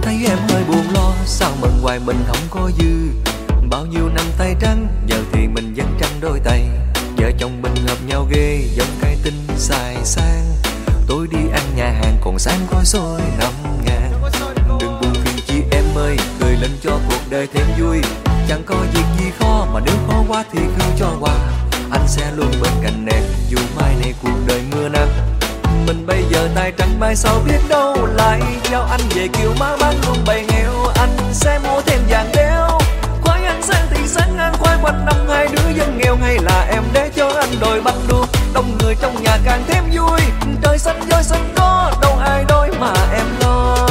thấy em hơi buồn lo, sao mừng hoài mình không có dư. Bao nhiêu năm tay trắng, giờ thì mình vẫn trắng đôi tay. Vợ chồng mình hợp nhau ghê, giống cái tinh xài sang. Tôi đi ăn nhà hàng còn sáng có xôi 5.000. Đừng buồn phiền chi em ơi, cười lên cho cuộc đời thêm vui. Chẳng có việc gì khó, mà nếu khó quá thì cứ cho qua. Anh sẽ luôn bên cạnh em, dù mai này cuộc đời mưa nắng. Mình bây giờ tay trắng, mai sau biết đâu lại giao anh về kiểu má bán luôn bày nghèo. Anh sẽ mua thêm vàng đeo, khoai ăn sang thì sáng ăn khoai quanh năm. Hai đứa dân nghèo hay là em để cho anh đòi bánh đua. Đông người trong nhà càng thêm vui, trời xanh voi xanh có đâu ai đói mà em lo.